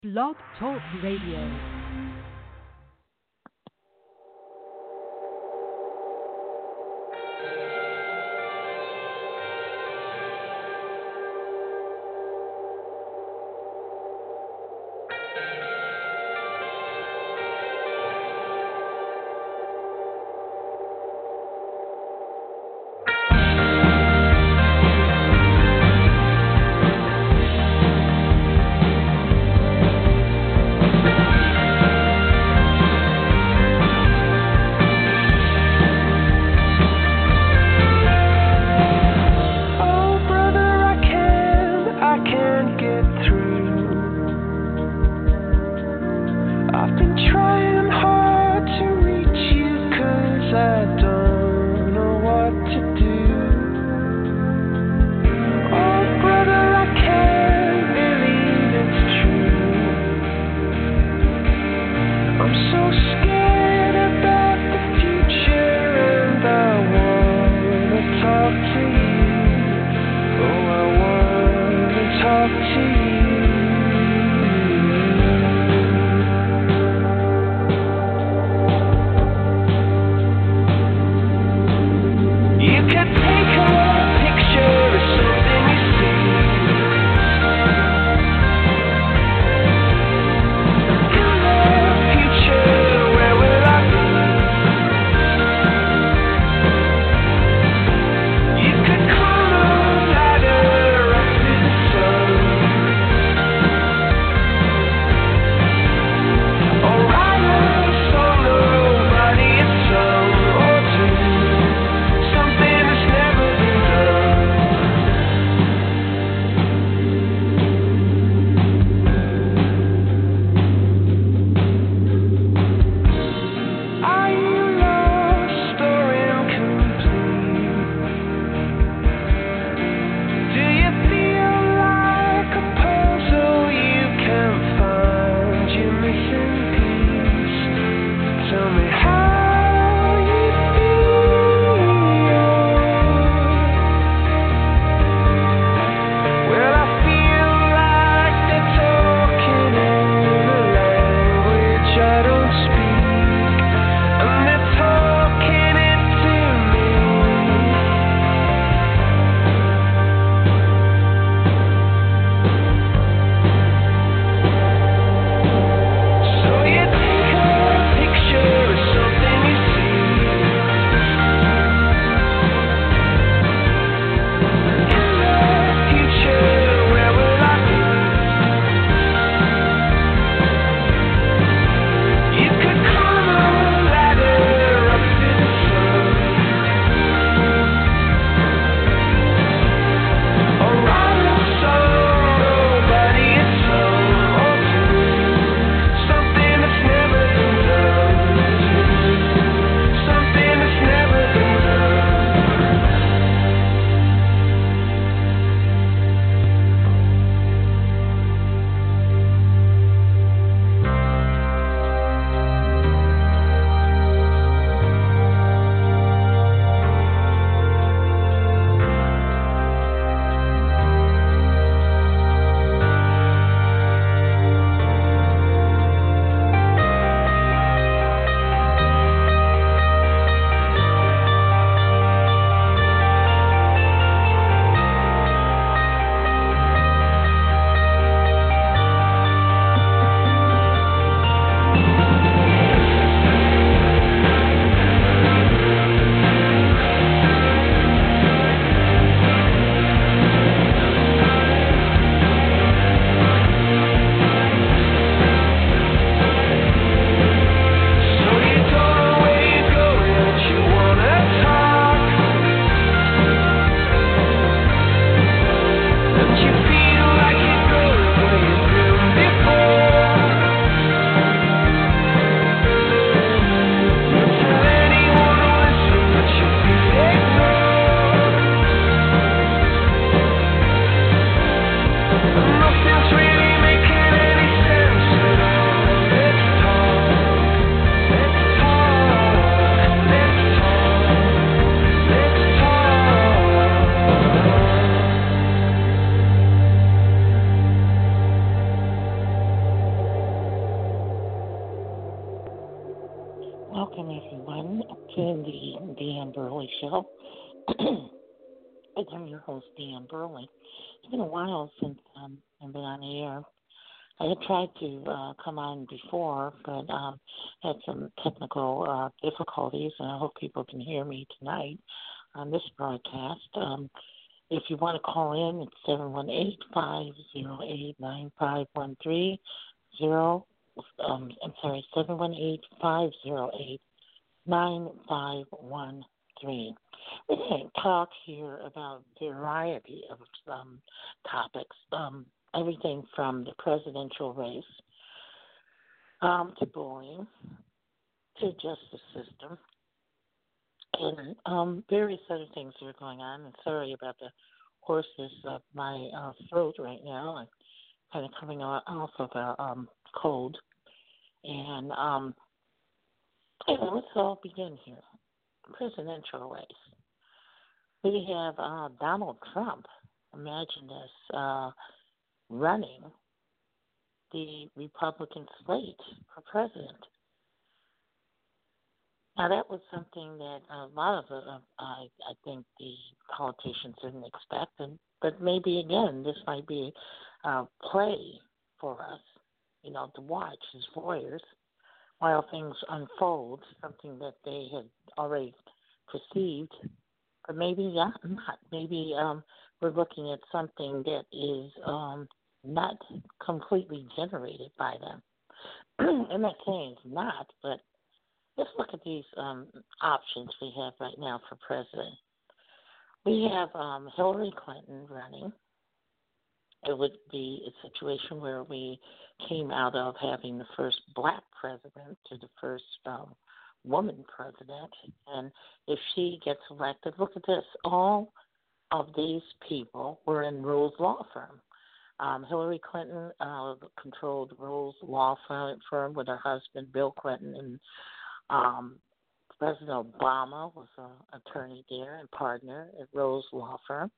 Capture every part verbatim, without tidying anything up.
Blog Talk Radio. Where Welcome, everyone, to the Dan Burley Show. I'm your host, Dan Burley. It's been a while since um, I've been on the air. I had tried to uh, come on before, but um, had some technical uh, difficulties, and I hope people can hear me tonight on this broadcast. Um, if you want to call in, it's seven one eight, five zero eight, nine five one three. Zero, um, I'm sorry, seven one eight, five zero eight, nine five one three. We're going to talk here about a variety of um, topics, um, everything from the presidential race um, to bullying to justice system and um, various other things that are going on. And sorry about the hoarseness of my uh, throat right now. I'm kind of coming off of a um, cold. And um, anyway, let's all begin here. Presidential race. We have uh, Donald Trump, imagine this, uh, running the Republican slate for president. Now, that was something that a lot of uh, I, I think the politicians didn't expect, and, but maybe, again, this might be a play for us, you know, to watch as voyeurs while things unfold, something that they had already perceived. But maybe not. not. Maybe um, we're looking at something that is um, not completely generated by them. I'm not saying it's not, but let's look at these um, options we have right now for president. We have um, Hillary Clinton running. It would be a situation where we came out of having the first black president to the first um, woman president. And if she gets elected, look at this. All of these people were in Rose Law Firm. Um, Hillary Clinton uh, controlled Rose Law Firm with her husband, Bill Clinton, and um, President Obama was an attorney there and partner at Rose Law Firm.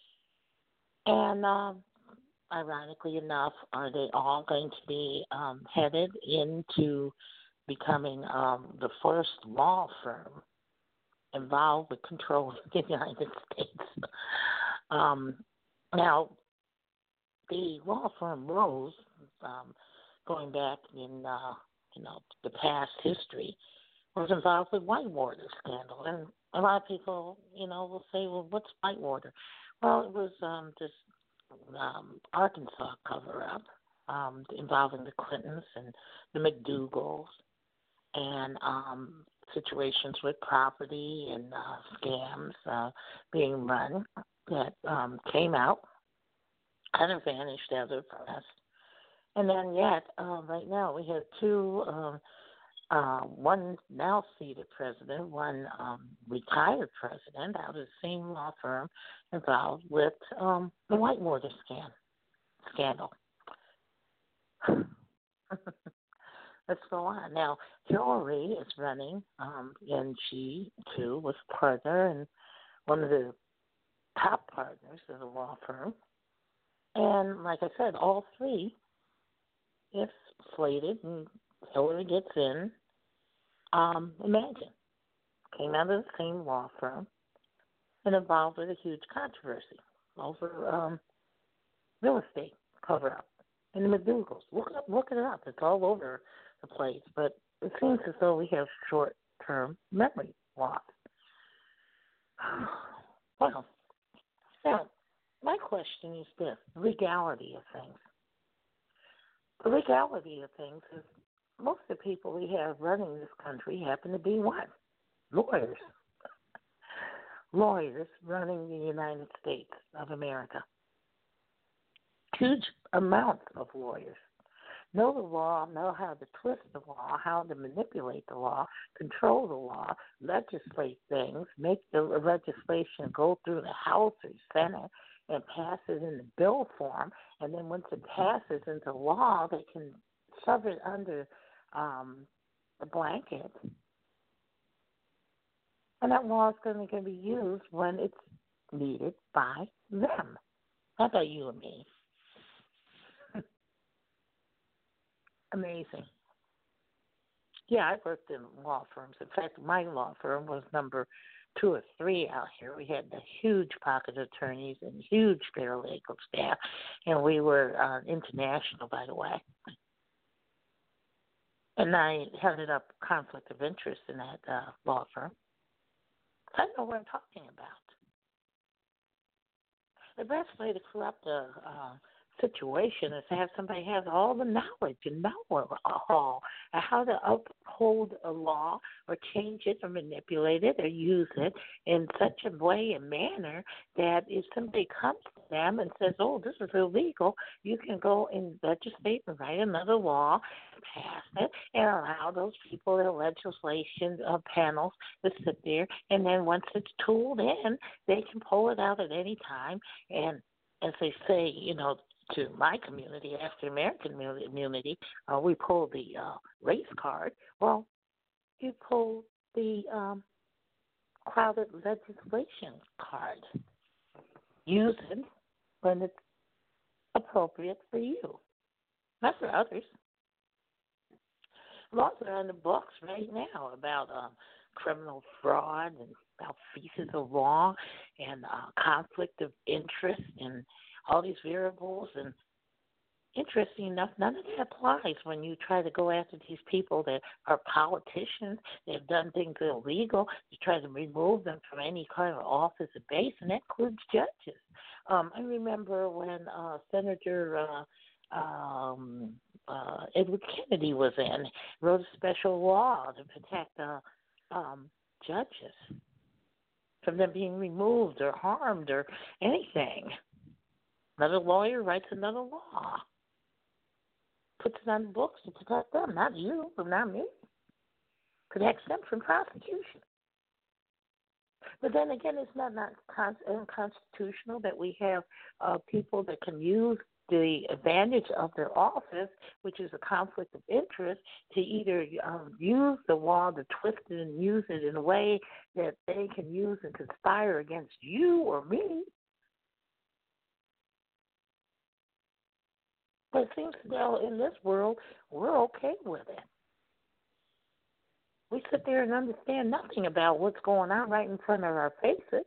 And um, ironically enough, are they all going to be um, headed into becoming um, the first law firm involved with controlling the United States? Um, now, the law firm Rose, um, going back in uh, you know the past history, was involved with Whitewater scandal, and a lot of people, you know, will say, "Well, what's Whitewater?" Well, it was um, this um, Arkansas cover-up um, involving the Clintons and the McDougalls, and um, situations with property and uh, scams uh, being run that um, came out, kind of vanished out of the press. And then yet, uh, right now, we have two, um, uh, one now seated president, one um, retired president out of the same law firm involved with um, the Whitewater scam, scandal. Let's go on. Now, Hillary is running, um, and she, too, was a partner and one of the top partners of the law firm. And like I said, all three, if slated and Hillary gets in, um, imagine, came out of the same law firm and involved with a huge controversy over um, real estate cover-up and the McDougalls. Look it up, look it up. It's all over the place, but it seems as though we have short-term memory loss. Well, now, my question is this, the legality of things. The legality of things is most of the people we have running this country happen to be what? Lawyers. Lawyers running the United States of America. Huge amounts of lawyers. Know the law, know how to twist the law, how to manipulate the law, control the law, legislate things, make the legislation go through the House or Senate and pass it in the bill form, and then once it passes into law, they can shove it under um, the blanket, and that law is going to be used when it's needed by them. How about you and me? Amazing. Yeah, I worked in law firms. In fact, my law firm was number two or three out here. We had a huge pocket attorneys and huge paralegal staff, and we were uh, international, by the way. And I headed up conflict of interest in that uh, law firm. I know what I'm talking about. The best way to corrupt a uh, situation is to have somebody have all the knowledge and know all how to uphold a law or change it or manipulate it or use it in such a way and manner that if somebody comes to them and says, oh, this is illegal, you can go and legislate and write another law, pass it, and allow those people, their legislation uh, panels to sit there, and then once it's tooled in, they can pull it out at any time. And as they say, you know, to my community, African American community, uh, we pull the uh, race card. Well, you pull the um, crowded legislation card. Use it when it's appropriate for you, not for others. Laws are on the books right now about um, criminal fraud and malfeasance of law and uh, conflict of interest and all these variables. And interesting enough, none of that applies when you try to go after these people that are politicians. They've done things illegal. You try to remove them from any kind of office or base, and that includes judges. Um, I remember when uh, Senator uh, um, uh, Edward Kennedy was in, wrote a special law to protect uh, um, judges from them being removed or harmed or anything. Another lawyer writes another law, puts it on the books to protect them, not you, or not me. Protects them from prosecution. But then again, it's not, not con- unconstitutional that we have uh, people that can use the advantage of their office, which is a conflict of interest, to either um, use the law to twist it and use it in a way that they can use and conspire against you or me. But it seems that in this world, we're okay with it. We sit there and understand nothing about what's going on right in front of our faces.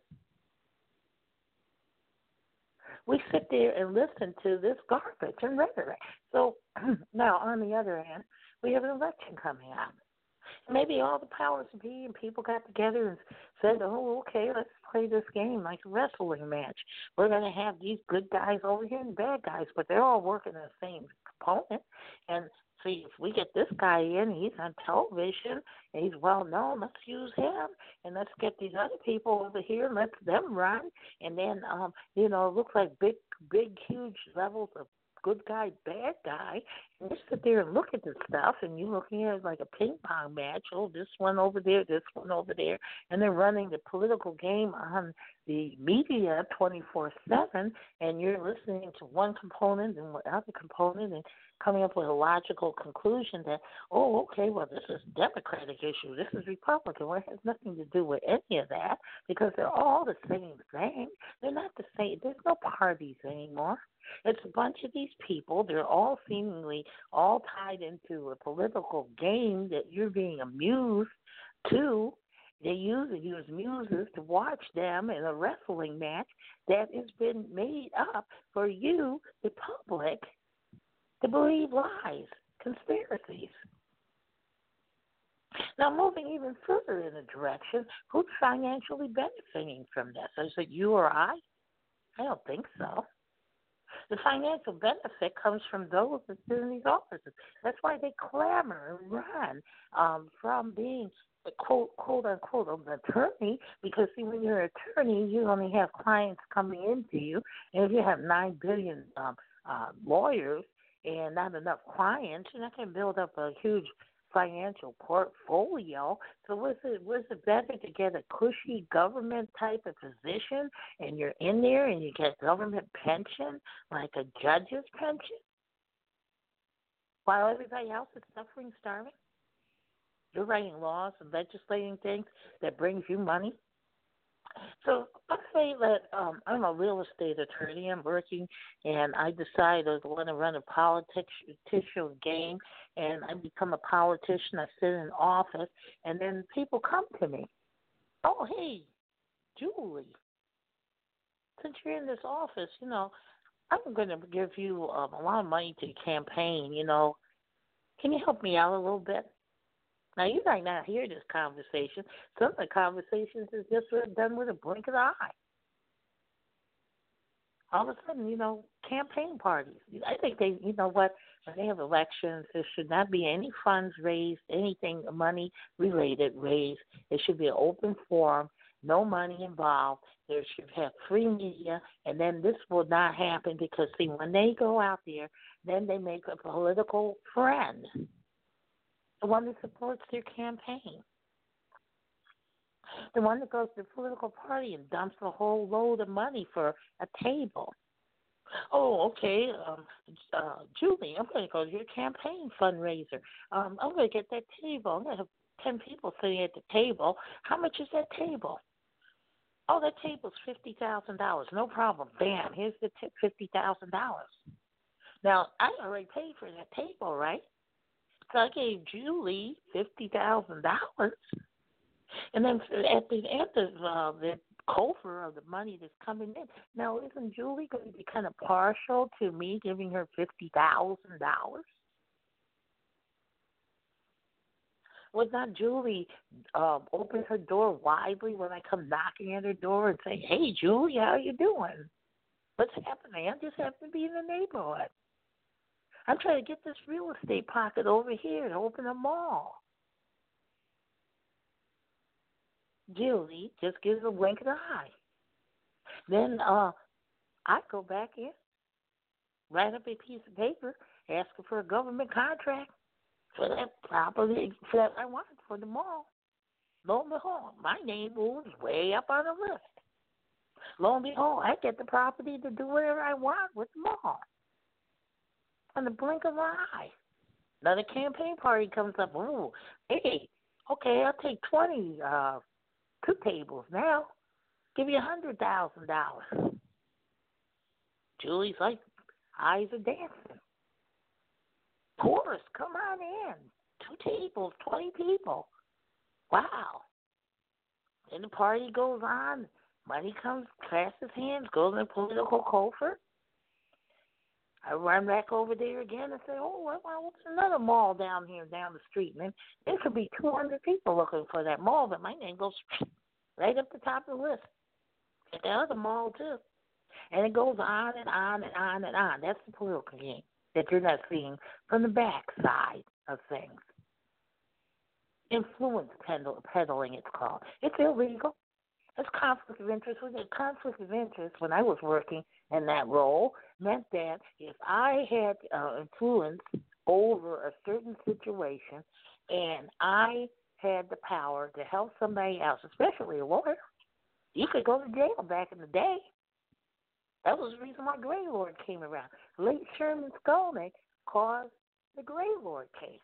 We sit there and listen to this garbage and rhetoric. So now, on the other hand, we have an election coming up. Maybe all the powers to be and people got together and said, oh, okay, let's play this game like a wrestling match. We're going to have these good guys over here and bad guys, but they're all working the same component. And see, if we get this guy in, he's on television, and he's well known, let's use him. And let's get these other people over here and let them run. And then, um, you know, it looks like big, big, huge levels of good guy, bad guy, and you sit there and look at this stuff, and you're looking at it like a ping pong match. Oh, this one over there, this one over there, and they're running the political game on the media twenty-four seven, and you're listening to one component and the other component and coming up with a logical conclusion that, oh, okay, well, this is a Democratic issue, this is Republican. Well, it has nothing to do with any of that because they're all the same thing. They're not the same. There's no parties anymore. It's a bunch of these people. They're all seemingly all tied into a political game that you're being amused to. They use you as muses to watch them in a wrestling match that has been made up for you, the public, to believe lies, conspiracies. Now, moving even further in a direction, who's financially benefiting from this? Is it you or I? I don't think so. The financial benefit comes from those that sit in these offices. That's why they clamor and run um, from being a quote, quote unquote, an attorney, because see, when you're an attorney, you only have clients coming into you, and if you have nine billion um, uh, lawyers and not enough clients, you're not going to build up a huge financial portfolio. So was it was it better to get a cushy government type of position and you're in there and you get government pension like a judge's pension while everybody else is suffering, starving? You're writing laws and legislating things that brings you money. So let's say that um, I'm a real estate attorney. I'm working, and I decide I want to run a political game, and I become a politician. I sit in office, and then people come to me. Oh, hey, Julie, since you're in this office, you know, I'm going to give you um, a lot of money to campaign. You know, can you help me out a little bit? Now, you might not hear this conversation. Some of the conversations is just done with a blink of the eye. All of a sudden, you know, campaign parties. I think they, you know what, when they have elections, there should not be any funds raised, anything money related raised. It should be an open forum, no money involved. There should have free media, and then this will not happen because, see, when they go out there, then they make a political friend, the one that supports their campaign. The one that goes to the political party and dumps a whole load of money for a table. Oh, okay, um, uh, Julie, I'm going to go to your campaign fundraiser. Um, I'm going to get that table. I'm going to have ten people sitting at the table. How much is that table? Oh, that table's fifty thousand dollars. No problem. Bam, here's the t- fifty thousand dollars. Now, I already paid for that table, right? So I gave Julie fifty thousand dollars. And then at the end of uh, the cover of the money that's coming in, now isn't Julie going to be kind of partial to me giving her fifty thousand dollars? Would not Julie um, open her door widely when I come knocking at her door and say, "Hey, Julie, how you doing? What's happening? I just happen to be in the neighborhood. I'm trying to get this real estate pocket over here to open a mall." Julie just gives a wink of the eye. Then uh, I go back in, write up a piece of paper, asking for a government contract for that property for that I want for the mall. Lo and behold, my name moves way up on the list. Lo and behold, I get the property to do whatever I want with the mall. On the blink of an eye. Another campaign party comes up. Ooh, hey, okay, I'll take twenty uh, two tables now. Give you a hundred thousand dollars. Julie's like, eyes are dancing. Chorus, come on in. Two tables, twenty people. Wow. Then the party goes on. Money comes, classes hands, goes in a political coffer. I run back over there again and say, oh, well, what's another mall down here, down the street? And then there could be two hundred people looking for that mall, but my name goes right up the top of the list. At the other mall, too. And it goes on and on and on and on. That's the political game that you're not seeing from the back side of things. Influence peddling, it's called. It's illegal. It's conflict of interest. With a conflict of interest, when I was working in that role, meant that if I had uh, influence over a certain situation and I had the power to help somebody else, especially a lawyer, you could go to jail back in the day. That was the reason why Gaylord came around. Late Sherman Skolnick caused the Gaylord case.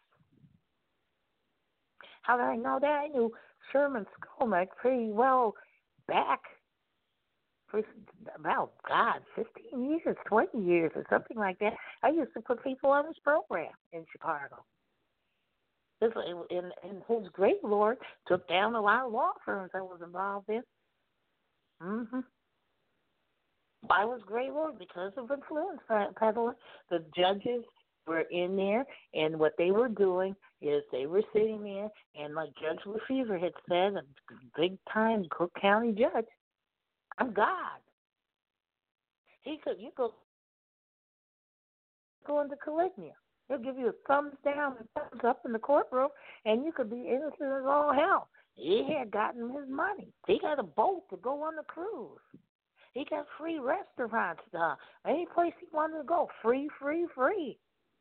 How did I know that? I knew Sherman Skolnick pretty well back for about, God, fifteen years, twenty years or something like that. I used to put people on his program in Chicago. This, and, and his Gaylord took down a lot of law firms I was involved in. Mm-hmm. Why was Gaylord? Because of influence peddling. The judges were in there, and what they were doing is they were sitting there, and like Judge Lefevre had said, a big-time Cook County judge, I'm God. He could, you go, go into Calignia. He'll give you a thumbs down and thumbs up in the courtroom, and you could be innocent as all hell. He had gotten his money. He got a boat to go on the cruise. He got free restaurants. Uh, any place he wanted to go, free, free, free.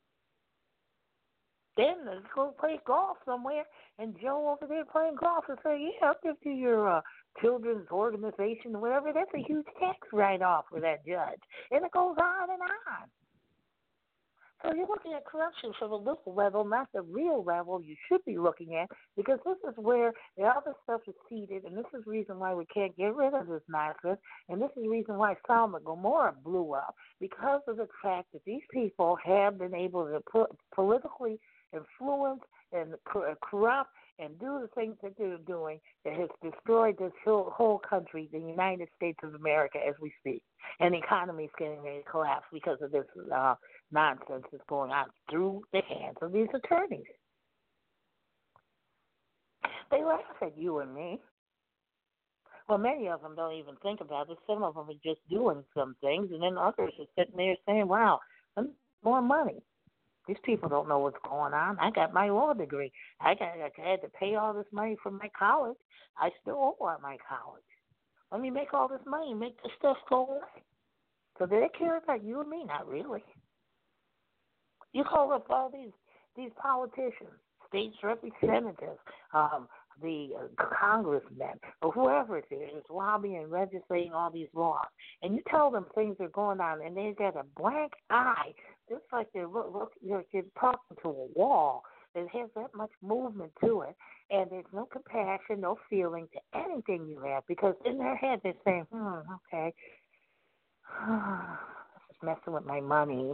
Then let's go play golf somewhere, and Joe over there playing golf and say, yeah, I'll give you your uh, children's organization or whatever. That's a huge tax write-off for that judge. And it goes on and on. So you're looking at corruption from a local level, not the real level you should be looking at, because this is where the other stuff is seeded, and this is the reason why we can't get rid of this nonsense, and this is the reason why Sodom and Gomorrah blew up, because of the fact that these people have been able to put politically influence and corrupt and do the things that they're doing that has destroyed this whole, whole country, the United States of America, as we speak. And the economy is getting ready to collapse because of this uh, nonsense that's going on through the hands of these attorneys. They laugh at you and me. Well, many of them don't even think about it. Some of them are just doing some things, and then others are sitting there saying, wow, more money. These people don't know what's going on. I got my law degree. I got I had to pay all this money for my college. I still owe on my college. Let me make all this money and make this stuff go away. So do they care about you and me? Not really. You call up all these these politicians, states representatives, um, the uh, congressmen, or whoever it is, lobbying and legislating all these laws, and you tell them things are going on, and they got a blank eye, just like they're, look, look, you're, you're talking to a wall. It has that much movement to it, and there's no compassion, no feeling to anything you have, because in their head they're saying, hmm, okay, this is messing with my money.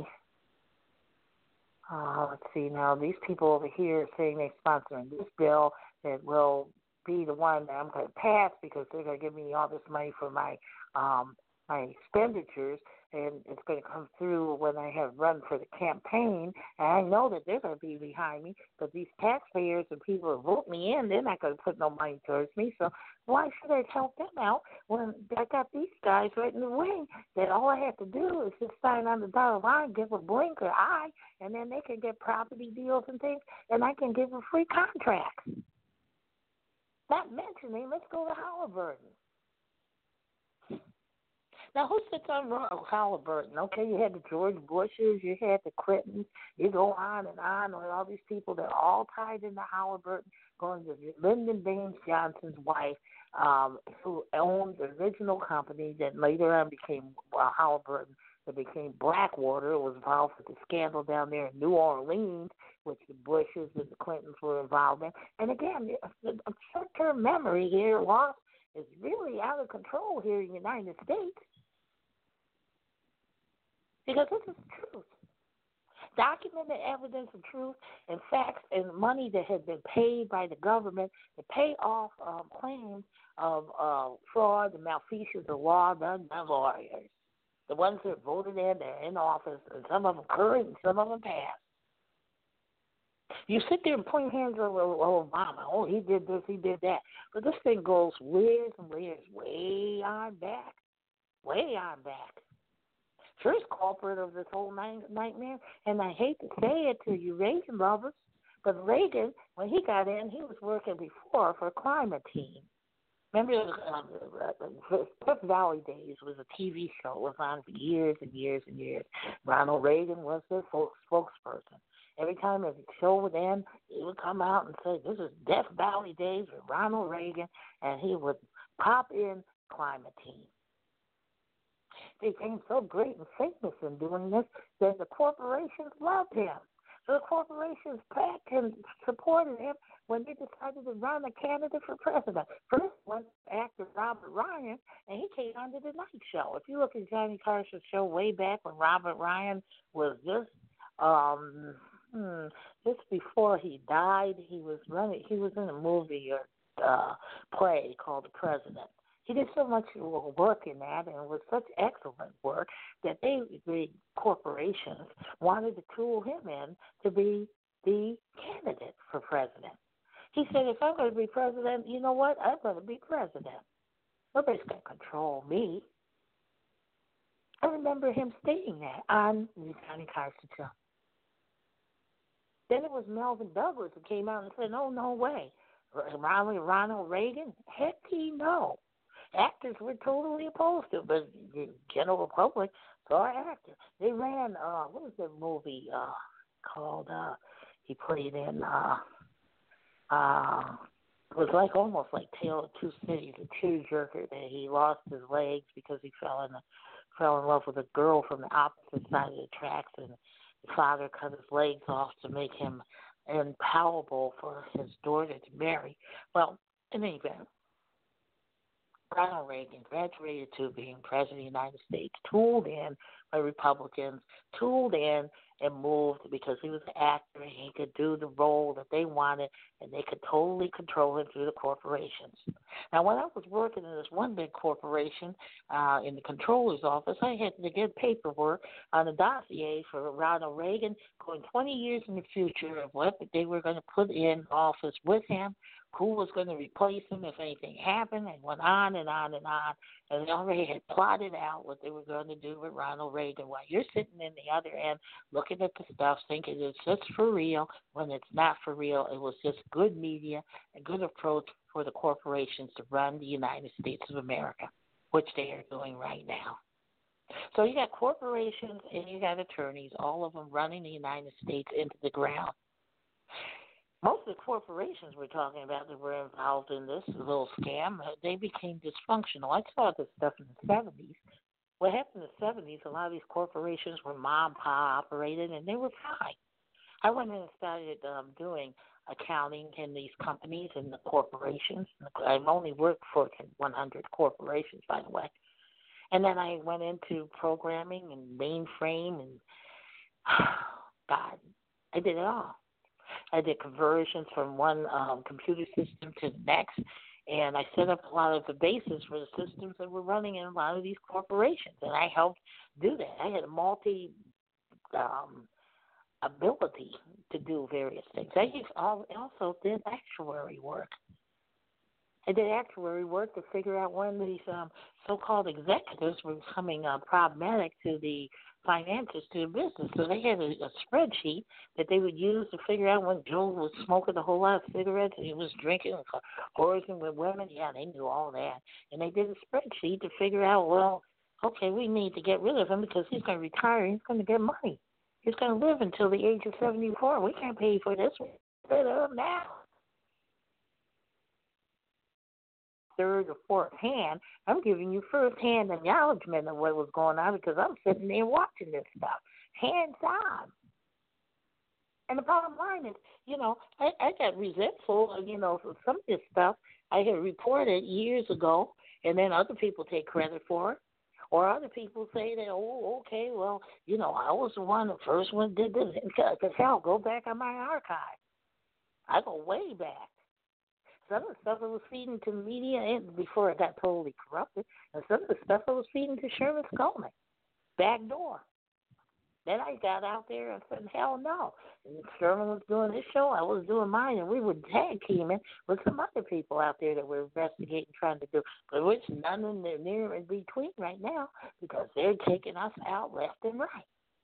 Uh, let's see now. These people over here are saying they're sponsoring this bill that will be the one that I'm going to pass because they're going to give me all this money for my um, my expenditures, and it's going to come through when I have run for the campaign. And I know that they're going to be behind me, but these taxpayers and people who vote me in, they're not going to put no money towards me. So why should I help them out when I got these guys right in the wing that all I have to do is just sign on the dotted line, give a blink or eye, and then they can get property deals and things, and I can give a free contract. Not mentioning, let's go to Halliburton. Now, who sits on Halliburton? Okay, you had the George Bushes, you had the Clintons, you go on and on with all these people that are all tied into Halliburton, going to Lyndon Baines Johnson's wife, um, who owned the original company that later on became uh, Halliburton, that became Blackwater. It was involved with the scandal down there in New Orleans, which the Bushes and the Clintons were involved in. And again, a short-term memory here lost is really out of control here in the United States. Because this is truth. Documented evidence of truth and facts and money that had been paid by the government to pay off um, claims of uh, fraud and malfeasance of law done by lawyers. The ones that voted in, they're in office, and some of them current and some of them past. You sit there and point hands at Obama. Oh, he did this, he did that. But this thing goes years and years, way on back, way on back. First culprit of this whole nightmare, and I hate to say it to you Reagan lovers, but Reagan, when he got in, he was working before for a climate team. Remember, um, Fifth Valley Days was a T V show. It was on for years and years and years. Ronald Reagan was their spokesperson. Every time a show would end, he would come out and say, this is Death Valley Days with Ronald Reagan, and he would pop in climate team. They became so great and famous in doing this that the corporations loved him. So the corporations backed him, supported him when they decided to run a candidate for president. First was actor Robert Ryan, and he came on to the Night Show. If you look at Johnny Carson's show way back when Robert Ryan was just um, hmm, just before he died, he was running. He was in a movie or uh, play called The President. He did so much work in that, and it was such excellent work that they, the corporations, wanted to tool him in to be the candidate for president. He said, if I'm going to be president, you know what? I'm going to be president. Nobody's going to control me. I remember him stating that on the Johnny Carson show. Then it was Melvin Douglas who came out and said, oh, no way. Ronald, Ronald Reagan? Heck, he no. Actors were totally opposed to it, but the general public saw actors. They ran, uh, what was the movie uh, called? Uh, he played in, uh, uh, it was like almost like Tale of Two Cities, a tearjerker that he lost his legs because he fell in, fell in love with a girl from the opposite side of the tracks, and father cut his legs off to make him impalpable for his daughter to marry. Well, in any event, Ronald Reagan graduated to being president of the United States, tooled in by Republicans, tooled in and moved because he was an actor and he could do the role that they wanted and they could totally control him through the corporations. Now, when I was working in this one big corporation uh, in the controller's office, I had to get paperwork on a dossier for Ronald Reagan going twenty years in the future of what they were going to put in office with him, who was going to replace him if anything happened, and went on and on and on. And they already had plotted out what they were going to do with Ronald Reagan while you're sitting in the other end looking at the stuff thinking it's just for real when it's not for real. It was just good media, a good approach for the corporations to run the United States of America, which they are doing right now. So you got corporations and you got attorneys, all of them running the United States into the ground. Most of the corporations we're talking about that were involved in this little scam, they became dysfunctional. I saw this stuff in the seventies. What happened in the seventies, a lot of these corporations were mom and pop operated, and they were fine. I went in and started um, doing accounting in these companies and the corporations. I've only worked for one hundred corporations, by the way. And then I went into programming and mainframe and, God, I did it all. I did conversions from one um, computer system to the next, and I set up a lot of the bases for the systems that were running in a lot of these corporations, and I helped do that. I had a multi um, ability to do various things. I used, also did actuary work. I did actuary work to figure out when these um, so-called executives were becoming uh, problematic to the finances, to the business. So they had a, a spreadsheet that they would use to figure out when Joe was smoking a whole lot of cigarettes and he was drinking and horsing with women. Yeah, they knew all that. And they did a spreadsheet to figure out, well, okay, we need to get rid of him because he's going to retire. He's going to get money. He's going to live until the age of seventy-four. We can't pay for this. We're rid of him now. Third or fourth hand, I'm giving you first hand acknowledgement of what was going on because I'm sitting there watching this stuff, hands on. And the bottom line is, you know, I, I got resentful of, you know, for some of this stuff I had reported years ago, and then other people take credit for it. Or other people say that, oh, okay, well, you know, I was the one, the first one did this. Because, hell, go back on my archive. I go way back. Some of the stuff I was feeding to the media and before it got totally corrupted, and some of the stuff I was feeding to Sherman Skolnick, back door. Then I got out there and said, hell no. And Sherman was doing his show, I was doing mine, and we were tag teaming with some other people out there that were investigating, trying to do, but which none in there near in between right now because they're taking us out left and right.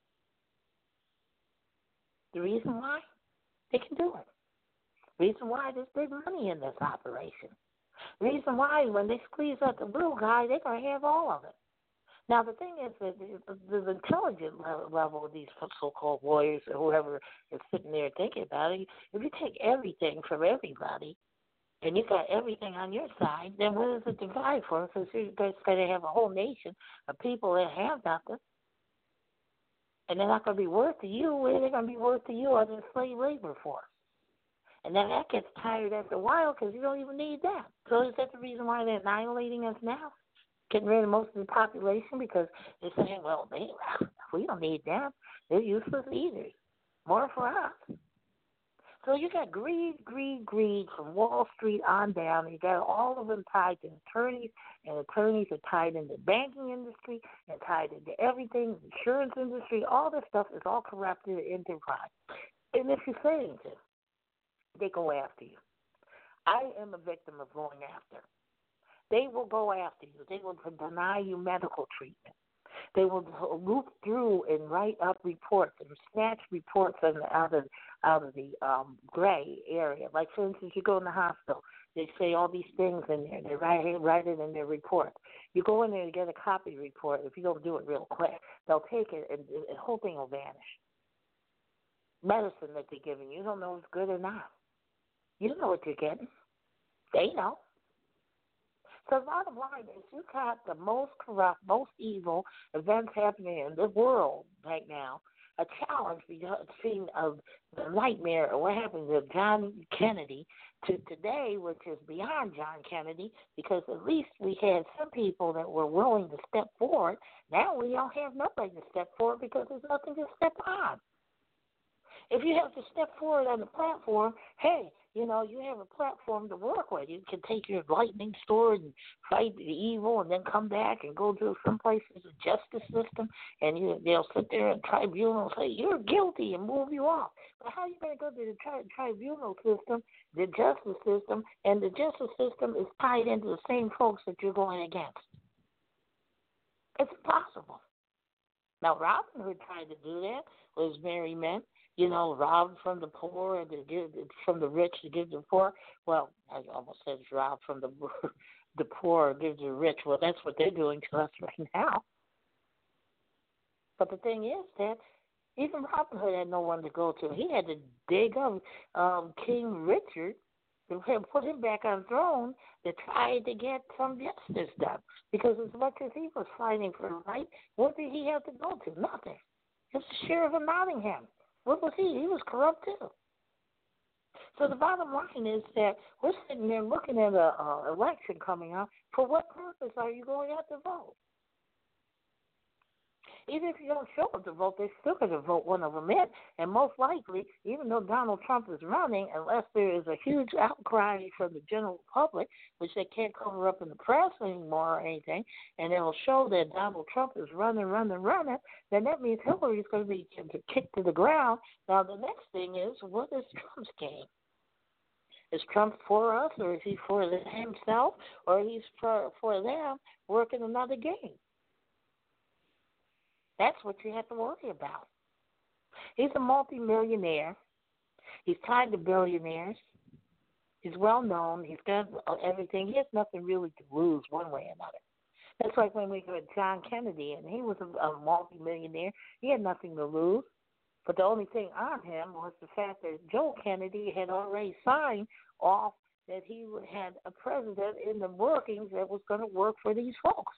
The reason why? They can do it. Reason why there's big money in this operation. Reason why when they squeeze out the little guy, they're going to have all of it. Now, the thing is that the, the, the intelligent level of these so-called lawyers or whoever is sitting there thinking about it, if you take everything from everybody and you got everything on your side, then what is it divide for? Because you're going to have a whole nation of people that have nothing, and they're not going to be worth to you. Where are they going to be worth to you other than slave labor force? And then that gets tired after a while because you don't even need that. So is that the reason why they're annihilating us now? Getting rid of most of the population because they're saying, well, they, we don't need them. They're useless eaters. More for us. So you got greed, greed, greed from Wall Street on down. You got all of them tied to attorneys, and attorneys are tied into the banking industry and tied into everything, the insurance industry. All this stuff is all corrupted into crime. And if you say anything, they go after you. I am a victim of going after. They will go after you. They will deny you medical treatment. They will loop through and write up reports and snatch reports out of out of the um, gray area. Like, for instance, you go in the hospital. They say all these things in there. They write it, write it in their report. You go in there to get a copy report. If you don't do it real quick, they'll take it and the whole thing will vanish. Medicine that they're giving you, you don't know if it's good or not. You don't know what you're getting. They know. So the bottom line is you got the most corrupt, most evil events happening in the world right now a challenge between of the nightmare of what happened to John Kennedy to today, which is beyond John Kennedy, because at least we had some people that were willing to step forward. Now we don't have nobody to step forward because there's nothing to step on. If you have to step forward on the platform, hey, you know, you have a platform to work with. You can take your lightning sword and fight the evil and then come back and go to some places, a justice system, and you, they'll sit there and tribunal and say, you're guilty and move you off. But how are you going to go to the tri- tribunal system, the justice system, and the justice system is tied into the same folks that you're going against? It's impossible. Now, Robin Hood tried to do that, was marry men. You know, rob from the poor, to give from the rich to give to the poor. Well, I almost said rob from the the poor, give to the rich. Well, that's what they're doing to us right now. But the thing is that even Robin Hood had no one to go to. He had to dig up um, King Richard to put him back on the throne to try to get some justice done. Because as much as he was fighting for right, what did he have to go to? Nothing. It's the sheriff of Nottingham. What was he? He was corrupt too. So the bottom line is that we're sitting there looking at an uh, election coming up. For what purpose are you going out to vote? Even if you don't show up to vote, they're still going to vote one of them in. And most likely, even though Donald Trump is running, unless there is a huge outcry from the general public, which they can't cover up in the press anymore or anything, and it'll show that Donald Trump is running, running, running, then that means Hillary's going to be kicked to the ground. Now, the next thing is, what is Trump's game? Is Trump for us, or is he for himself, or he's for, for them working another game? That's what you have to worry about. He's a multimillionaire. He's tied to billionaires. He's well known. He's got everything. He has nothing really to lose one way or another. That's like when we got John Kennedy, and he was a, a multimillionaire. He had nothing to lose. But the only thing on him was the fact that Joe Kennedy had already signed off that he had a president in the workings that was going to work for these folks.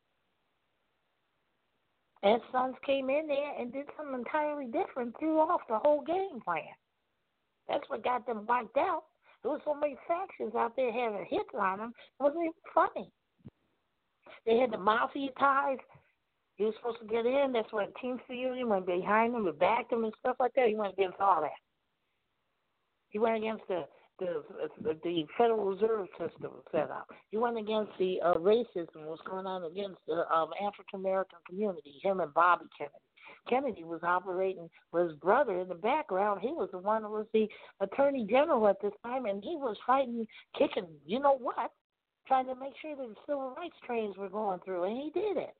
And sons came in there and did something entirely different, threw off the whole game plan. That's what got them wiped out. There was so many factions out there having hits on them, it wasn't even funny. They had the mafia ties. He was supposed to get in. That's why the Teamster Union went behind him and backed him and stuff like that. He went against all that. He went against the the the Federal Reserve System set up. He went against the uh, racism that was going on against the um, African American community, him and Bobby Kennedy. Kennedy was operating with his brother in the background. He was the one who was the Attorney General at this time, and he was fighting, kicking, you know what, trying to make sure that the civil rights trains were going through, and he did it.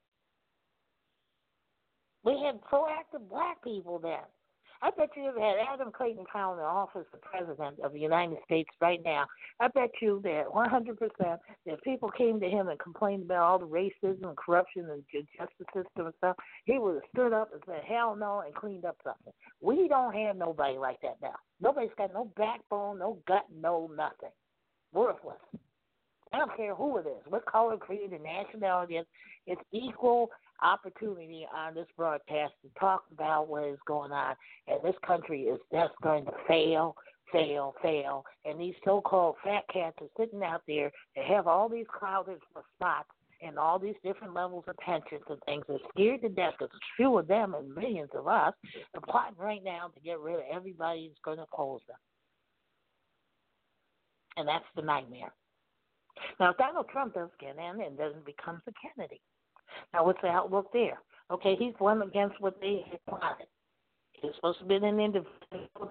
We had proactive black people then. I bet you if had Adam Clayton Powell in the office of President of the United States right now, I bet you that one hundred percent that people came to him and complained about all the racism and corruption and the justice system and stuff, he would have stood up and said, hell no, and cleaned up something. We don't have nobody like that now. Nobody's got no backbone, no gut, no nothing. Worthless. I don't care who it is, what color, creed, and nationality it is. It's equal opportunity on this broadcast to talk about what is going on, and this country is just going to fail, fail, fail, and these so-called fat cats are sitting out there that have all these clouded spots and all these different levels of pensions and things. They're scared to death because there's few of them and millions of us are plotting right now to get rid of everybody who's going to oppose them. And that's the nightmare. Now, if Donald Trump does get in and doesn't become the Kennedy, now what's the outlook there? Okay, he's won against what they had plotted. He's supposed to be an individual,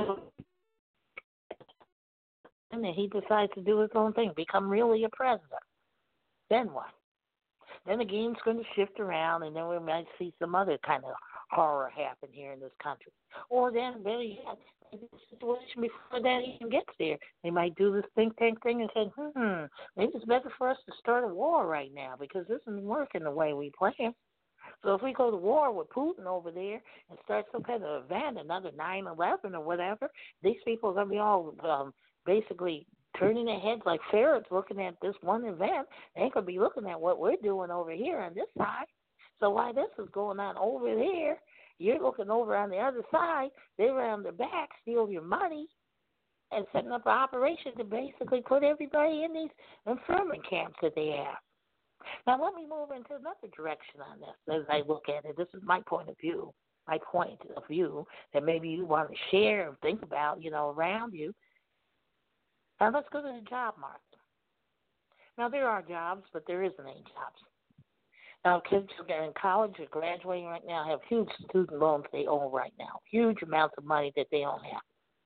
and then he decides to do his own thing, become really a president. Then what? Then the game's going to shift around, and then we might see some other kind of horror happen here in this country. Or then, better yet, maybe the situation before that even gets there, they might do this think tank thing and say, hmm, maybe it's better for us to start a war right now because this isn't working the way we planned. So if we go to war with Putin over there and start some kind of event, another nine eleven or whatever, these people are going to be all um, basically turning their heads like ferrets looking at this one event. They ain't going to be looking at what we're doing over here on this side. So while this is going on over there, You're looking over on the other side. They're around their back, steal your money, and setting up an operation to basically put everybody in these internment camps that they have. Now, let me move into another direction on this as I look at it. This is my point of view, my point of view that maybe you want to share and think about, you know, around you. Now, let's go to the job market. Now, there are jobs, but there isn't any jobs. Now, kids who are in college or graduating right now have huge student loans they owe right now, huge amounts of money that they don't have.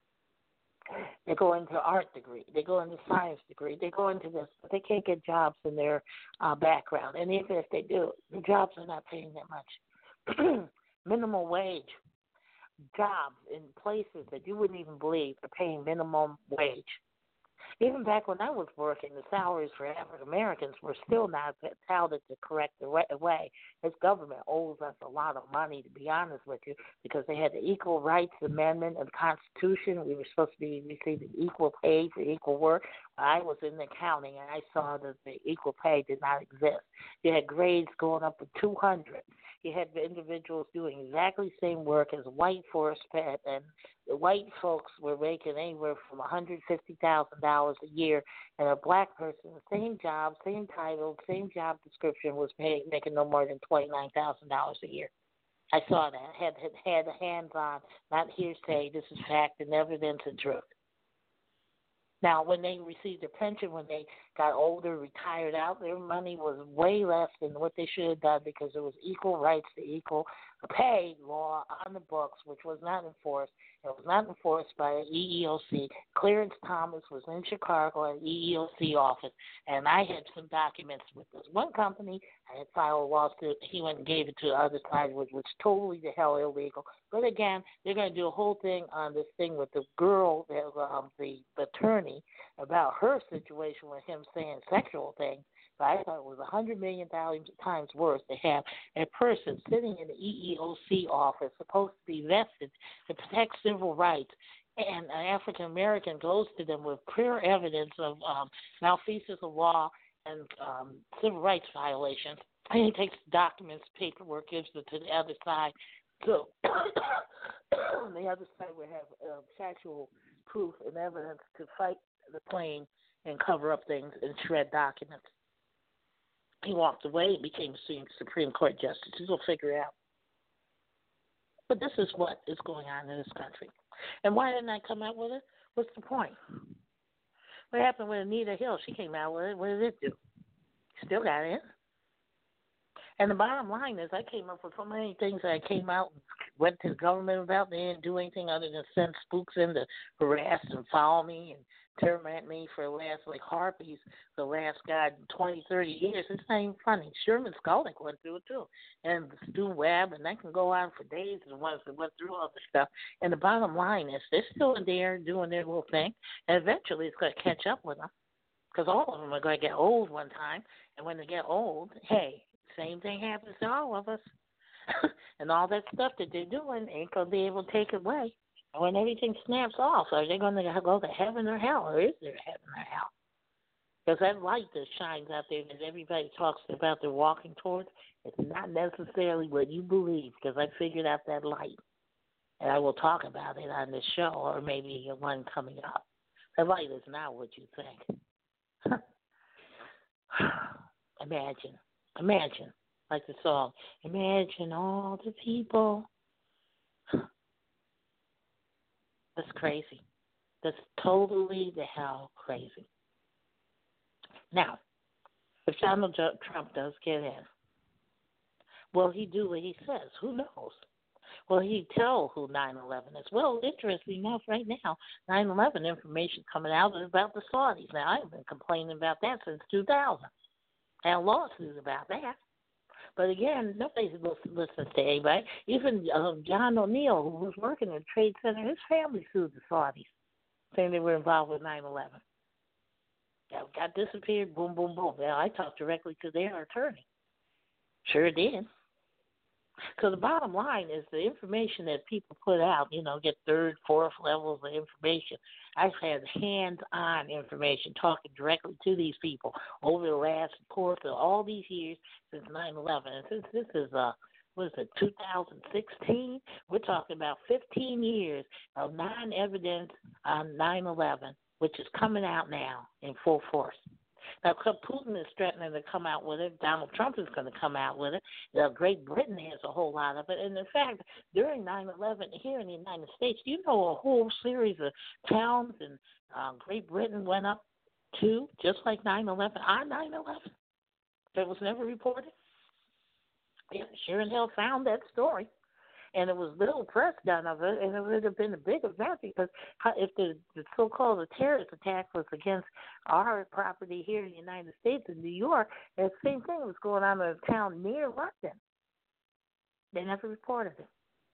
They go into art degree, they go into science degree, they go into this, but they can't get jobs in their uh, background. And even if they do, the jobs are not paying that much. Minimum wage jobs in places that you wouldn't even believe are paying minimum wage. Even back when I was working, the salaries for African Americans were still not touted the correct way. This government owes us a lot of money, to be honest with you, because they had the Equal Rights Amendment of the Constitution. We were supposed to be receiving equal pay for equal work. I was in accounting, and I saw that the equal pay did not exist. You had grades going up to two hundred. You had individuals doing exactly the same work as white forest pet, and the white folks were making anywhere from one hundred fifty thousand dollars a year, and a black person, the same job, same title, same job description, was paying, making no more than twenty-nine thousand dollars a year. I saw that. Had had, had hands on, not hearsay. This is fact and evidence and truth. Now, when they received their pension, when they got older, retired out, their money was way less than what they should have done because there was equal rights to equal pay law on the books, which was not enforced. It was not enforced by the E E O C. Clarence Thomas was in Chicago at the E E O C office, and I had some documents with this one company. I had filed a lawsuit. He went and gave it to the other side, which was totally the hell illegal. But again, they're going to do a whole thing on this thing with the girl, um, the, the attorney, about her situation with him saying sexual things. But I thought it was a hundred million times worse to have a person sitting in the E E O C office supposed to be vested to protect civil rights, and an African American goes to them with clear evidence of um, malfeasance of law and um, civil rights violations, and he takes documents, paperwork, gives it to the other side. So the other side would have uh, factual proof and evidence to fight the claim and cover up things and shred documents. He walked away and became a Supreme Court justice. He'll figure it out. But this is what is going on in this country. And why didn't I come out with it? What's the point? What happened with Anita Hill? She came out with it. What did it do? Still got it. And the bottom line is I came up with so many things that I came out and went to the government about. They didn't do anything other than send spooks in to harass and follow me and torment me for the last, like harpies, the last, God, twenty, thirty years. It's not even funny. Sherman Skolnick went through it too. And Stu Webb, and that can go on for days, the ones that went through all this stuff. And the bottom line is they're still in there doing their little thing, and eventually it's going to catch up with them because all of them are going to get old one time. And when they get old, hey, same thing happens to all of us. And all that stuff that they're doing ain't going to be able to take it away. And when everything snaps off, are they going to go to heaven or hell, or is there heaven or hell? Because that light that shines out there that everybody talks about they're walking towards, it's not necessarily what you believe, because I figured out that light. And I will talk about it on this show, or maybe one coming up. That light is not what you think. Imagine. Imagine, like the song, imagine all the people. That's crazy. That's totally the hell crazy. Now, if Donald Trump does get in, will he do what he says? Who knows? Will he tell who nine eleven is? Well, interesting enough, right now, nine eleven information coming out is about the Saudis. Now, I've been complaining about that since two thousand. I had lawsuits about that. But again, nobody listens to anybody. Even um, John O'Neill, who was working at the Trade Center, his family sued the Saudis, saying they were involved with nine eleven. Got, got disappeared, boom, boom, boom. Now, I talked directly to their attorney. Sure did. So the bottom line is the information that people put out, you know, get third, fourth levels of information. I've had hands-on information talking directly to these people over the last course of all these years since nine eleven. And since this is a what is it, two thousand sixteen? We're talking about fifteen years of non-evidence on nine eleven, which is coming out now in full force. Now, Putin is threatening to come out with it. Donald Trump is going to come out with it. Now, Great Britain has a whole lot of it. And, in fact, during nine eleven here in the United States, you know, a whole series of towns in uh, Great Britain went up, too, just like nine eleven, on nine eleven. It was never reported. Yeah, sure and hell found that story. And it was little press done of it, and it would have been a big event because if the, the so-called terrorist attack was against our property here in the United States in New York, the same thing was going on in a town near London. They never reported it.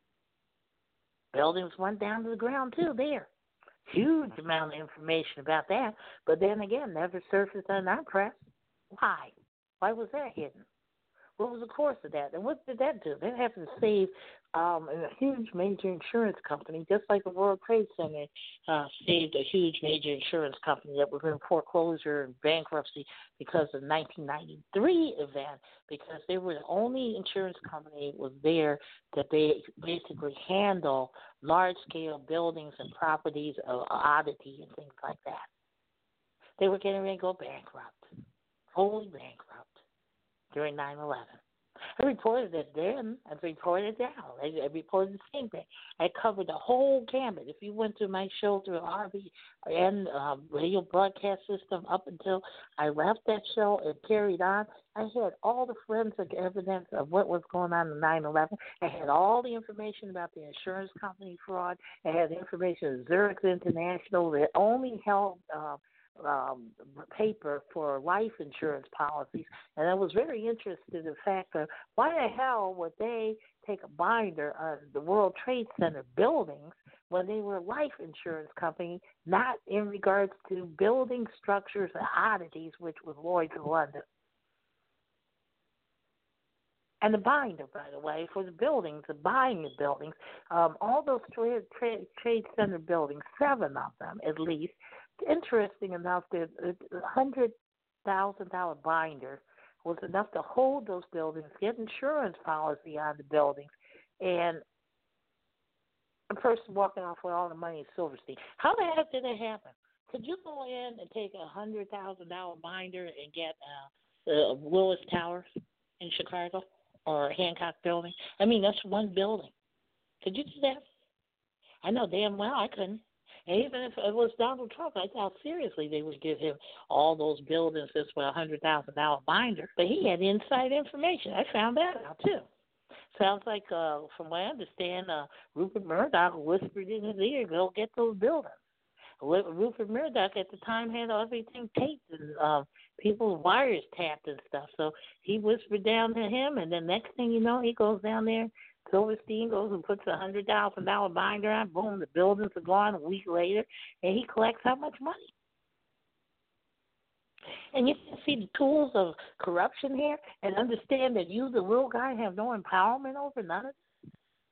Buildings went down to the ground, too, there. Huge amount of information about that, but then again, never surfaced on our press. Why? Why was that hidden? What was the course of that? And what did that do? That happened to save um, a huge major insurance company, just like the World Trade Center uh, saved a huge major insurance company that was in foreclosure and bankruptcy because of the nineteen ninety-three event, because they were the only insurance company that was there that they basically handle large-scale buildings and properties of oddity and things like that. They were getting ready to go bankrupt, wholly bankrupt, during nine eleven. I reported it then. I reported it now. I, I reported the same thing. I covered the whole gambit. If you went to my show through R B N uh, radio broadcast system up until I left that show and carried on, I had all the forensic evidence of what was going on in nine eleven. I had all the information about the insurance company fraud. I had the information of Zurich International that only held uh, Um, paper for life insurance policies, and I was very interested in the fact that why the hell would they take a binder on the World Trade Center buildings when they were a life insurance company, not in regards to building structures and oddities, which was Lloyd's of London. And the binder, by the way, for the buildings, the buying of buildings, um, all those trade, trade, trade center buildings, seven of them at least. Interesting enough, that a one hundred thousand dollars binder was enough to hold those buildings, get insurance policy on the buildings, and a person walking off with all the money in Silverstein. How the heck did that happen? Could you go in and take a one hundred thousand dollars binder and get uh, the Willis Towers in Chicago or Hancock Building? I mean, that's one building. Could you do that? I know damn well I couldn't. And even if it was Donald Trump, I doubt seriously they would give him all those buildings just for a one hundred thousand dollars binder. But he had inside information. I found that out, too. Sounds like, uh, from what I understand, uh, Rupert Murdoch whispered in his ear, go get those buildings. Rupert Murdoch at the time had everything taped and uh, people's wires tapped and stuff. So he whispered down to him, and then next thing you know, he goes down there. Silverstein goes and puts a one hundred thousand dollars binder on. Boom, the buildings are gone a week later, and he collects how much money? And you can see the tools of corruption here and understand that you, the little guy, have no empowerment over none of it.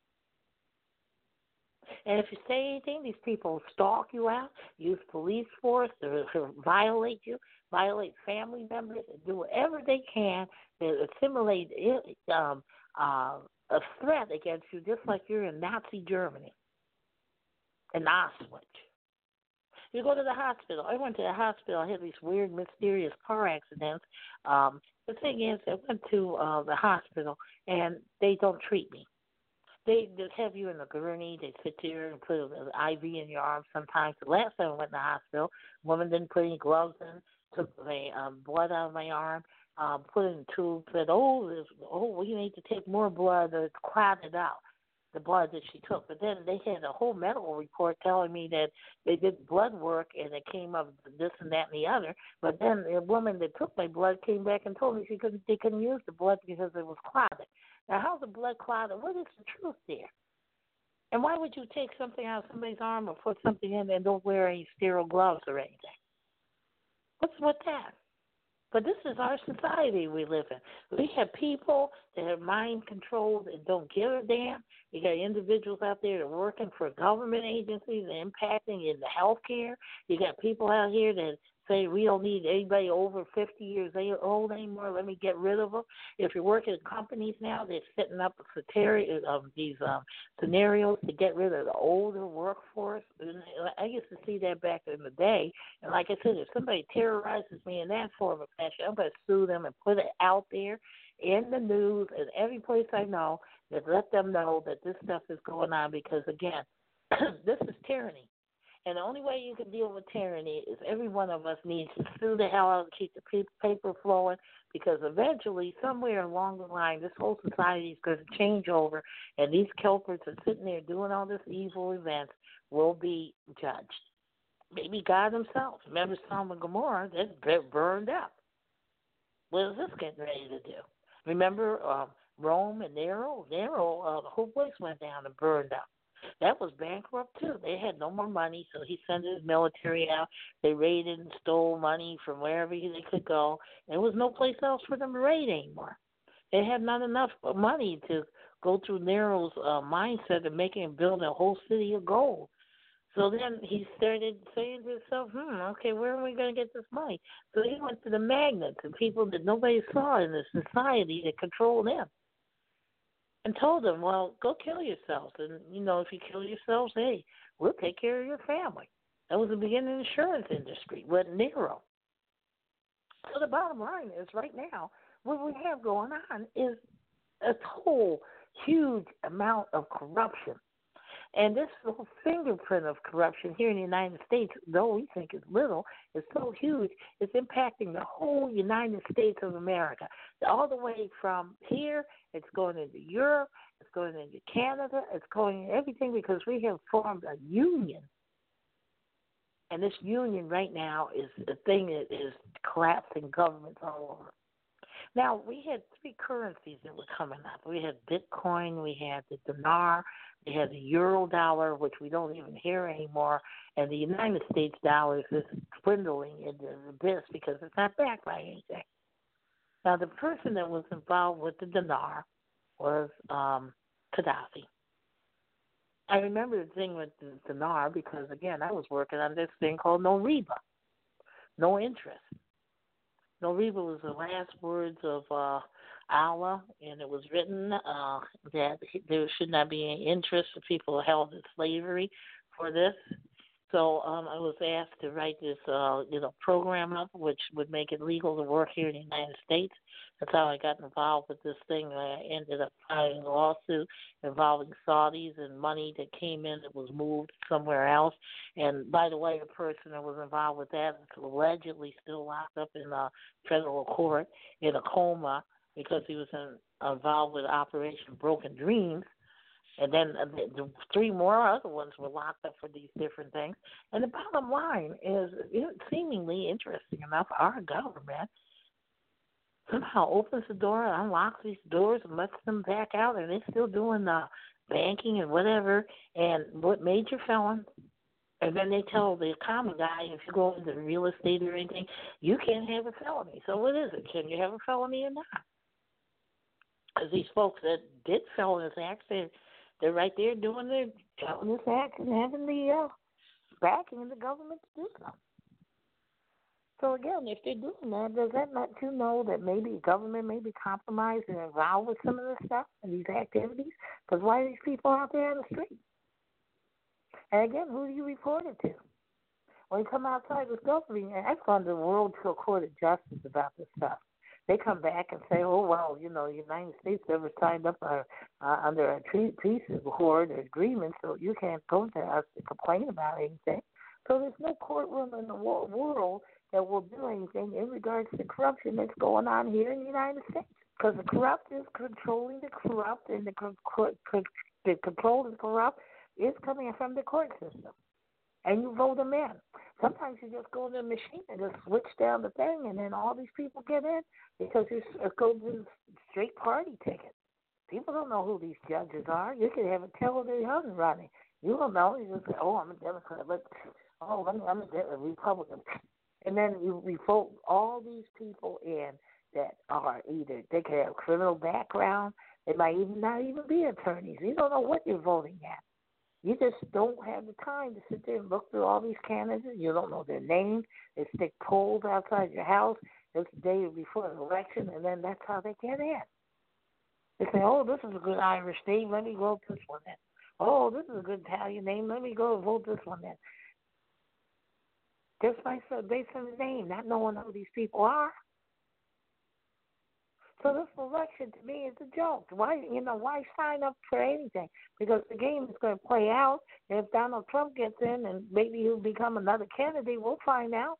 And if you say anything, these people stalk you out, use police force to, to violate you, violate family members, and do whatever they can to assimilate um, uh, a threat against you, just like you're in Nazi Germany, in Auschwitz. You go to the hospital. I went to the hospital. I had these weird, mysterious car accidents. Um, the thing is, I went to uh, the hospital, and they don't treat me. They just have you in a gurney. They sit there and put an I V in your arm sometimes. The last time I went to the hospital, a woman didn't put any gloves in, took the um, blood out of my arm, um, put it in a tube, said, oh, this, oh, we need to take more blood to clot it out, the blood that she took. But then they had a whole medical report telling me that they did blood work and it came up this and that and the other. But then the woman that took my blood came back and told me she couldn't, they couldn't use the blood because it was clotted. Now, how's the blood clotted? What is the truth there? And why would you take something out of somebody's arm or put something in and don't wear any sterile gloves or anything? What's with that? But this is our society we live in. We have people that are mind controlled and don't give a damn. You got individuals out there that are working for government agencies and impacting in the health care. You got people out here that say we don't need anybody over fifty years old anymore. Let me get rid of them. If you're working in companies now, they're setting up a of these um, scenarios to get rid of the older workforce. And I used to see that back in the day. And like I said, if somebody terrorizes me in that form of fashion, I'm going to sue them and put it out there in the news and every place I know, that let them know that this stuff is going on because, again, this is tyranny. And the only way you can deal with tyranny is every one of us needs to sue the hell out and keep the paper flowing, because eventually, somewhere along the line, this whole society is going to change over, and these culprits are sitting there doing all this evil events will be judged. Maybe God himself. Remember Sodom and Gomorrah? That burned up. What is this getting ready to do? Remember um, Rome and Nero? Nero, uh, the whole place went down and burned up. That was bankrupt, too. They had no more money, so he sent his military out. They raided and stole money from wherever they could go. There was no place else for them to raid anymore. They had not enough money to go through Nero's uh, mindset of making and building a whole city of gold. So then he started saying to himself, hmm, okay, where are we going to get this money? So he went to the magnates and people that nobody saw in the society that controlled him, and told them, well, go kill yourselves. And, you know, if you kill yourselves, hey, we'll take care of your family. That was the beginning of the insurance industry with Nero. So the bottom line is right now, what we have going on is a whole huge amount of corruption. And this whole fingerprint of corruption here in the United States, though we think is little, is so huge, it's impacting the whole United States of America. All the way from here, it's going into Europe, it's going into Canada, it's going into everything, because we have formed a union. And this union right now is the thing that is collapsing governments all over. Now, we had three currencies that were coming up. We had Bitcoin, we had the dinar, we had the euro dollar, which we don't even hear anymore, and the United States dollar is just dwindling into the abyss because it's not backed by anything. Now, the person that was involved with the dinar was um, Gaddafi. I remember the thing with the dinar because, again, I was working on this thing called no riba, no interest. No riba was the last words of uh, Allah, and it was written uh, that there should not be any interest for people held in slavery for this. So um, I was asked to write this, uh, you know, program up, which would make it legal to work here in the United States. That's how I got involved with this thing. I ended up filing a lawsuit involving Saudis and money that came in that was moved somewhere else. And by the way, the person that was involved with that is allegedly still locked up in a federal court in a coma because he was in, involved with Operation Broken Dreams. And then the, the three more other ones were locked up for these different things. And the bottom line is, you know, seemingly interesting enough, our government somehow opens the door, unlocks these doors, and lets them back out, and they're still doing the banking and whatever, and what major felons. And then they tell the common guy, if you go into real estate or anything, you can't have a felony. So what is it? Can you have a felony or not? Because these folks that did felonious acts, they're, they're right there doing their felonious acts and having the uh, backing of the government to do so. So again, if they're doing that, does that let you know that maybe government may be compromised and involved with some of this stuff and these activities? Because why are these people out there on the street? And again, who do you report it to? When you come outside this government, and I've gone to the World Court of Justice about this stuff. They come back and say, oh, well, you know, the United States never signed up uh, uh, under a treaty, peace accord or agreement, so you can't go to us to complain about anything. So there's no courtroom in the world that will do anything in regards to corruption that's going on here in the United States. Because the corrupt is controlling the corrupt, and the, co- co- the control of the corrupt is coming from the court system. And you vote them in. Sometimes you just go to the machine and just switch down the thing, and then all these people get in because you go to straight party ticket. People don't know who these judges are. You could have a television running. You don't know. You just say, oh, I'm a Democrat. Let's, oh, I'm, I'm a Republican. And then you, you vote all these people in that are either, they could have criminal background. They might even not even be attorneys. You don't know what you're voting at. You just don't have the time to sit there and look through all these candidates. You don't know their names. They stick polls outside your house. It's the day before the election, and then that's how they get in. They say, oh, this is a good Irish name. Let me go with this one then. Oh, this is a good Italian name. Let me go and vote this one then. Just by, based on the name, not knowing who these people are. So this election to me is a joke. Why, you know, why sign up for anything? Because the game is going to play out. And if Donald Trump gets in and maybe he'll become another candidate, we'll find out.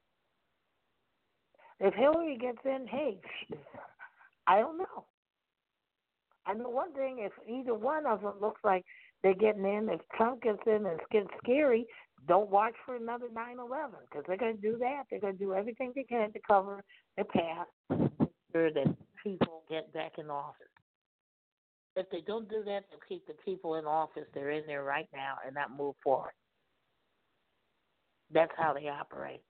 If Hillary gets in, hey, I don't know. I know one thing, if either one of them looks like they're getting in, if Trump gets in and it's getting scary, don't watch for another nine eleven because they're going to do that. They're going to do everything they can to cover their past, make sure that people get back in office. If they don't do that, they'll keep the people in office. They're in there right now and not move forward. That's how they operate.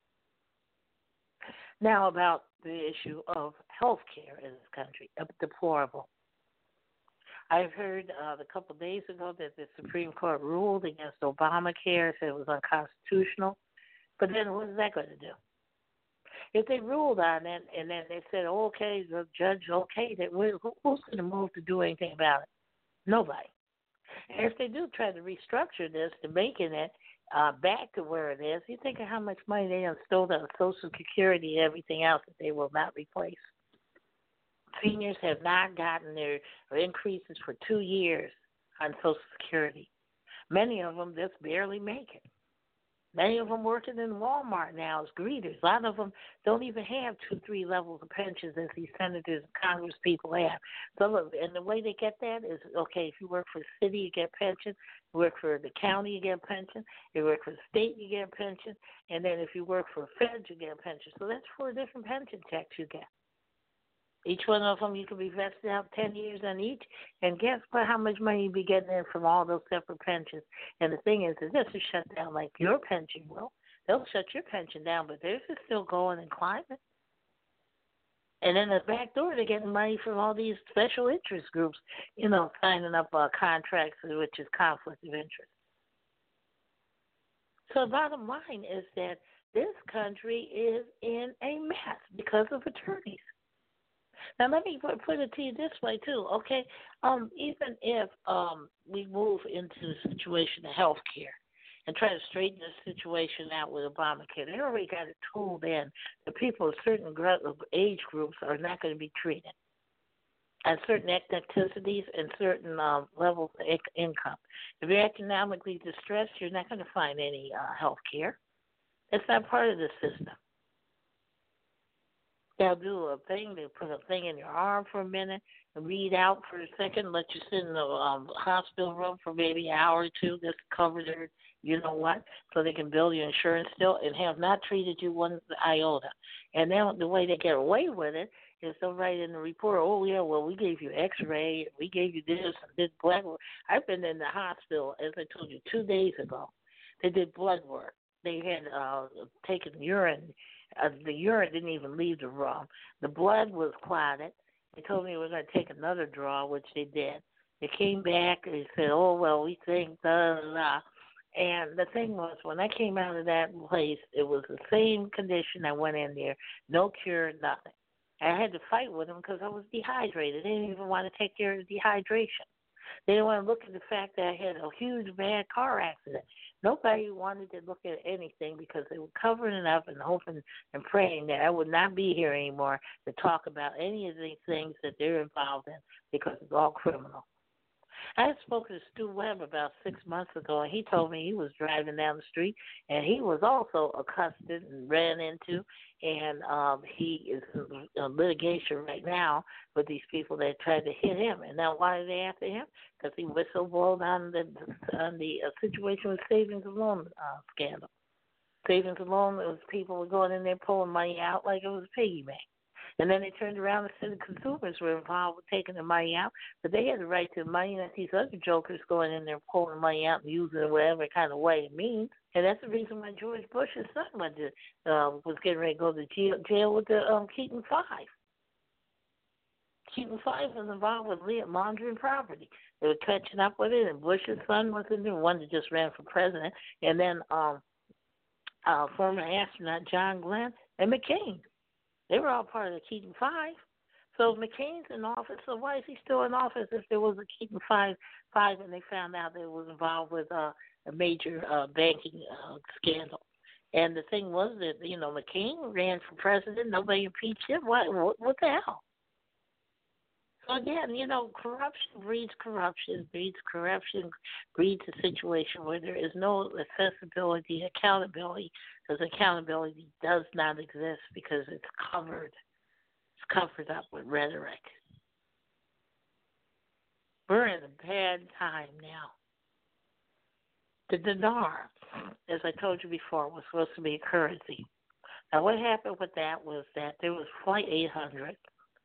Now about the issue of health care in this country, deplorable. I've heard uh, a couple of days ago that the Supreme Court ruled against Obamacare, said it was unconstitutional. But then what is that going to do? If they ruled on it and then they said, oh, okay, the judge, okay, that who's going to move to do anything about it? Nobody. And if they do try to restructure this to making it uh, back to where it is, you think of how much money they have stolen out of Social Security and everything else that they will not replace. Seniors have not gotten their increases for two years on Social Security. Many of them just barely make it. Many of them working in Walmart now as greeters. A lot of them don't even have two, three levels of pensions as these senators and Congress people have. Some of, and the way they get that is, okay, if you work for the city, you get pension. You work for the county, you get a pension. You work for the state, you get a pension. And then if you work for a Fed, you get a pension. So that's four different pension checks you get. Each one of them, you can be vested out ten years on each, and guess what? How much money you be getting in from all those separate pensions? And the thing is, is this is shut down like your pension will. They'll shut your pension down, but theirs is still going and climbing. And then the back door, they're getting money from all these special interest groups, you know, signing up uh, contracts, which is conflict of interest. So the bottom line is that this country is in a mess because of attorneys. Now, let me put it to you this way, too, okay? Um, even if um, we move into the situation of health care and try to straighten the situation out with Obamacare, they already got it told in that people of certain age groups are not going to be treated at certain ethnicities and certain uh, levels of income. If you're economically distressed, you're not going to find any uh, health care. That's not part of the system. They'll do a thing, they put a thing in your arm for a minute, and read out for a second, let you sit in the um, hospital room for maybe an hour or two, just to cover their, you know what, so they can bill your insurance still, and have not treated you one iota. And then the way they get away with it is they'll write in the report, oh, yeah, well, we gave you x-ray, we gave you this, and did blood work. I've been in the hospital, as I told you, two days ago. They did blood work. They had uh, taken urine. Uh, the urine didn't even leave the room. The blood was clotted. They told me we were going to take another draw, which they did. They came back and they said, oh, well, we think, da, da, da. And the thing was, when I came out of that place, it was the same condition I went in there, no cure, nothing. I had to fight with them because I was dehydrated. They didn't even want to take care of the dehydration. They didn't want to look at the fact that I had a huge bad car accident. Nobody wanted to look at anything because they were covering it up and hoping and praying that I would not be here anymore to talk about any of these things that they're involved in because it's all criminal. I spoke to Stu Webb about six months ago, and he told me he was driving down the street, and he was also accosted and ran into, and um, he is in litigation right now with these people that tried to hit him. And now why are they after him? Because he whistleblowed on the on the uh, situation with Savings and Loan uh, scandal. Savings and Loan, it was people were going in there pulling money out like it was a piggy bank. And then they turned around and said the consumers were involved with taking the money out, but they had the right to the money, and these other jokers going in there pulling the money out and using it whatever kind of way it means. And that's the reason why George Bush's son went to, uh, was getting ready to go to jail, jail with the um, Keaton Five. Keaton Five was involved with le- laundering property. They were catching up with it, and Bush's son was in there, one that just ran for president, and then um, uh, former astronaut John Glenn and McCain. They were all part of the Keaton Five. So if McCain's in office, so why is he still in office if there was a Keaton Five, five and they found out that it was involved with uh, a major uh, banking uh, scandal? And the thing was that, you know, McCain ran for president. Nobody impeached him. What, what, what the hell? So again, you know, corruption breeds corruption, breeds corruption, breeds a situation where there is no accessibility, accountability, because accountability does not exist because it's covered. It's covered up with rhetoric. We're in a bad time now. The dinar, as I told you before, was supposed to be a currency. Now, what happened with that was that there was Flight eight hundred.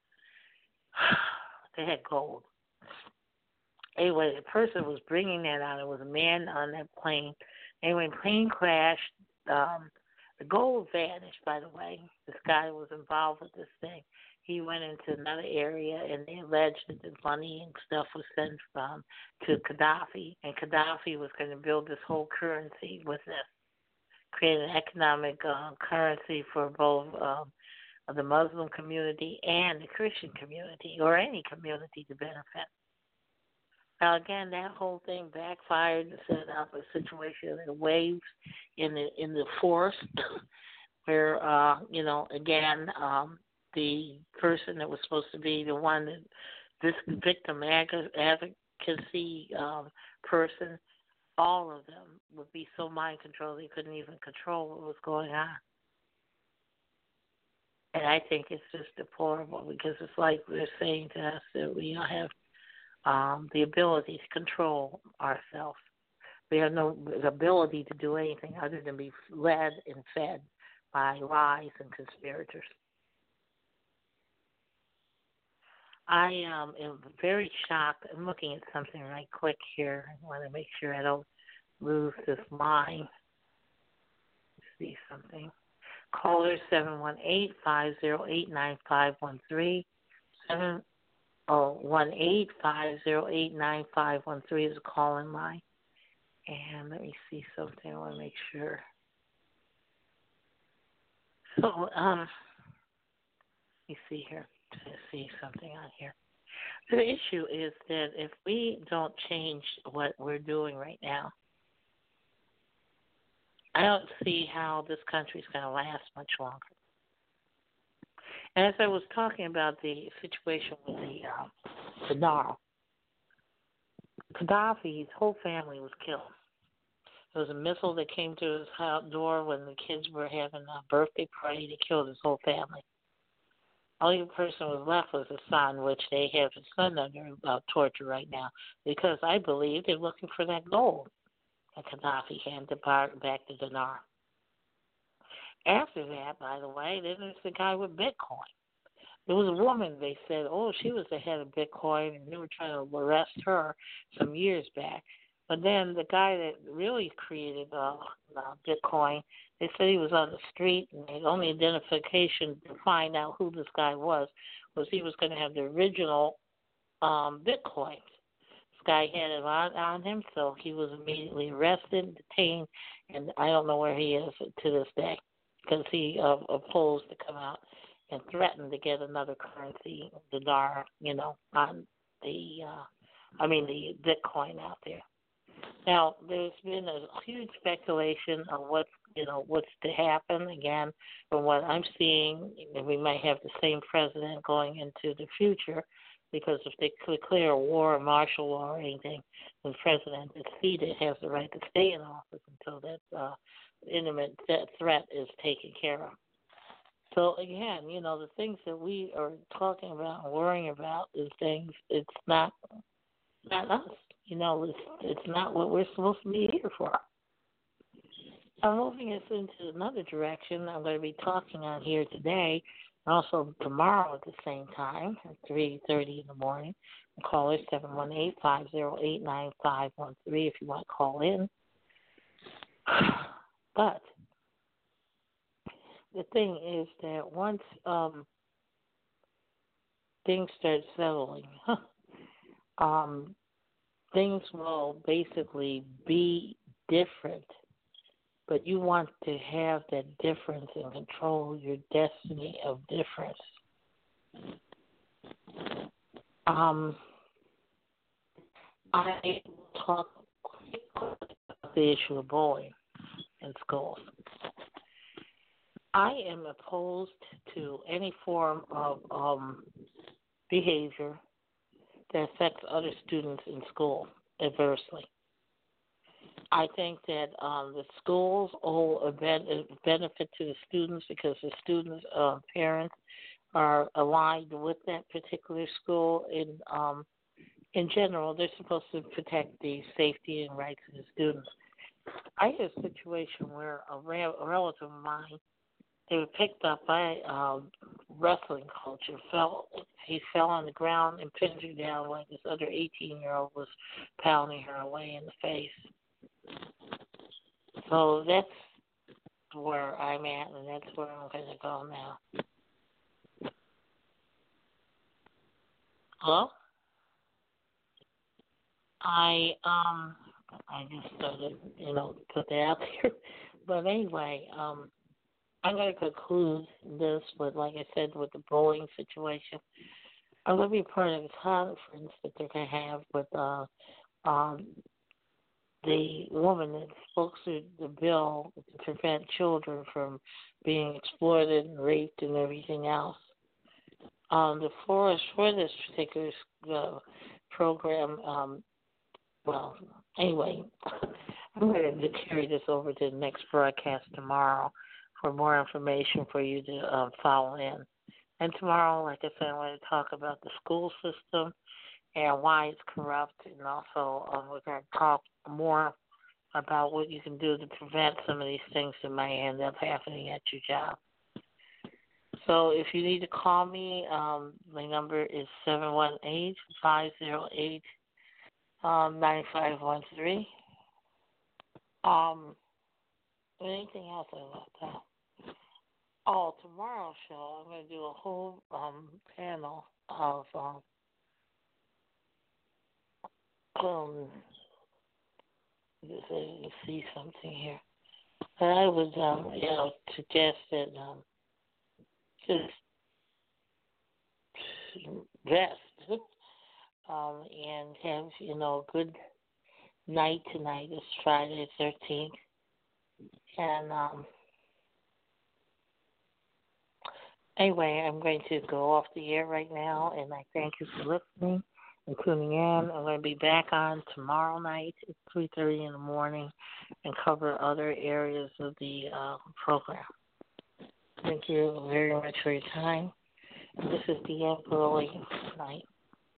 They had gold. Anyway, the person was bringing that out. It was a man on that plane. Anyway, plane crashed. Um, the gold vanished, by the way. This guy was involved with this thing. He went into another area, and they alleged that the money and stuff was sent from to Gaddafi, and Gaddafi was going to build this whole currency with this, create an economic uh, currency for both um, of the Muslim community and the Christian community, or any community to benefit. Now, again, that whole thing backfired and set up a situation of waves in the in the forest, where uh, you know, again, um, the person that was supposed to be the one that this victim advocacy um, person, all of them would be so mind controlled they couldn't even control what was going on. And I think it's just deplorable because it's like they're saying to us that we have um, the ability to control ourselves. We have no ability to do anything other than be led and fed by lies and conspirators. I um, am very shocked. I'm looking at something right quick here. I want to make sure I don't lose this line. Let's see something. Caller seven one eight, five zero eight, nine five one three. seven oh one eight, five zero eight, nine five one three is a call-in line. And let me see something. I want to make sure. So, um, let me see here. To see something on here. The issue is that if we don't change what we're doing right now, I don't see how this country's going to last much longer. And as I was talking about the situation with the uh, dinar, Gaddafi's whole family was killed. There was a missile that came to his house door when the kids were having a birthday party. They killed his whole family. Only person was left was his son, which they have his son under uh, torture right now because I believe they're looking for that gold that Gaddafi handed back to dinar. After that, by the way, then there's the guy with Bitcoin. There was a woman, they said, oh, she was the head of Bitcoin, and they were trying to arrest her some years back. But then the guy that really created uh, uh, Bitcoin, they said he was on the street, and the only identification to find out who this guy was was he was going to have the original um, Bitcoin. This guy had it on, on him, so he was immediately arrested, detained, and I don't know where he is to this day because he uh, opposed to come out and threatened to get another currency, the dinar, you know, on the, uh, I mean, the Bitcoin out there. Now, there's been a huge speculation of what, you know, what's to happen. Again, from what I'm seeing, we might have the same president going into the future because if they declare a war, a martial law, or anything, the president that's seated has the right to stay in office until that uh, imminent that threat is taken care of. So again, you know, the things that we are talking about and worrying about is things. It's not not us. You know, it's it's not what we're supposed to be here for. I'm moving us into another direction. I'm going to be talking on here today, and also tomorrow at the same time at three thirty in the morning. Call us seven one eight, five zero eight, nine five one three if you want to call in. But the thing is that once um, things start settling, um, things will basically be different, but you want to have that difference and control your destiny of difference. Um, I talk about the issue of bullying in schools. I am opposed to any form of um, behavior that affects other students in school adversely. I think that um, the schools owe a, ben- a benefit to the students because the students' uh, parents are aligned with that particular school. In um, in general, they're supposed to protect the safety and rights of the students. I had a situation where a, re- a relative of mine, they were picked up by um, wrestling culture. Fell, he fell on the ground and pinned her down while this other eighteen-year-old was pounding her away in the face. So that's where I'm at, and that's where I'm going to go now. Hello? I um I just started, you know, put that out there. But anyway, um I'm going to conclude this with, like I said, with the bullying situation. I'm going to be part of a conference that they're going to have with uh, um, the woman that spoke to the bill to prevent children from being exploited and raped and everything else. Um, the forest for this particular uh, program, um, well, anyway, I'm going to carry this over to the next broadcast tomorrow for more information for you to uh, follow in. And tomorrow, like I said, I'm going to talk about the school system and why it's corrupt, and also um, we're going to talk more about what you can do to prevent some of these things that might end up happening at your job. So if you need to call me, um, my number is seven one eight, five zero eight, nine five one three. Um, anything else I left out? Oh, tomorrow's show, I'm going to do a whole um, panel of, um, um, you see something here. And I would, um, you know, suggest that um, just rest um, and have, you know, a good night tonight. It's Friday the thirteenth. And um, anyway, I'm going to go off the air right now, and I thank you for listening and tuning in. I'm going to be back on tomorrow night at three thirty in the morning and cover other areas of the uh, program. Thank you very much for your time. This is Deanne Burley. Good night.